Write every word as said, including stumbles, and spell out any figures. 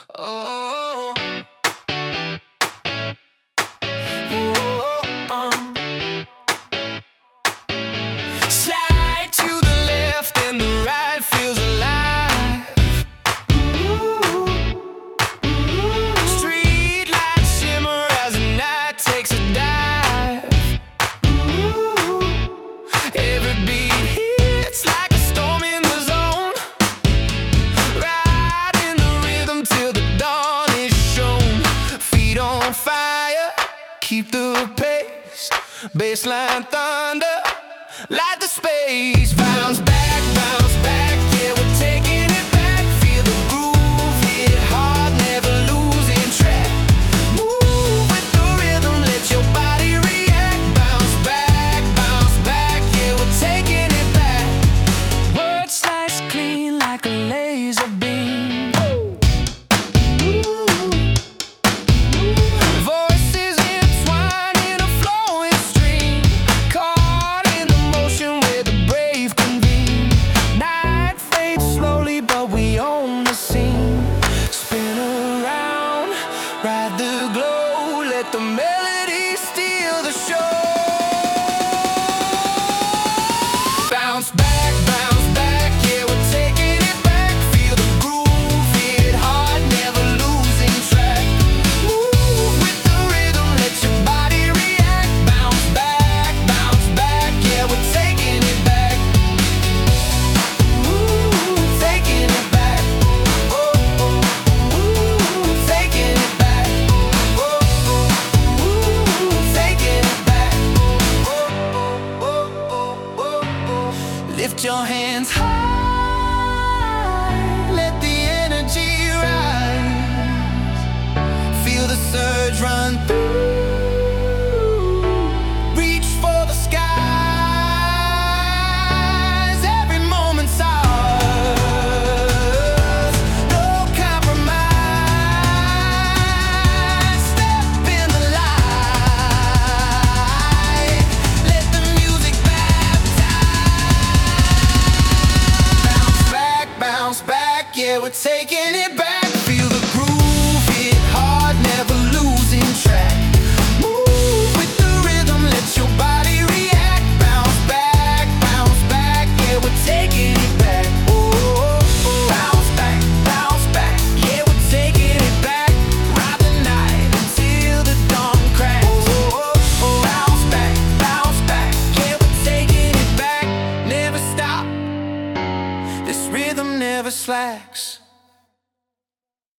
Oh, oh, um. Slide to the left and the right feels alive. Street lights shimmer as the night takes a dive. Every beat hits like a storm in the zone. Ride in the rhythm till the dawn is shown. Feet on fire, keep the pace. Baseline thunder, light the space. Bounce back, bounce back, yeah, we're taking it back. Feel the groove, hit hard, never losing track. Move with the rhythm, let your body react. Bounce back, bounce back, yeah, we're taking it back. Words slice clean like a laser beam. Voices entwine in a flowing stream. Caught in the motion where the brave convene. Night fades slowly, but we own the scene. Spin around, ride the glow, let the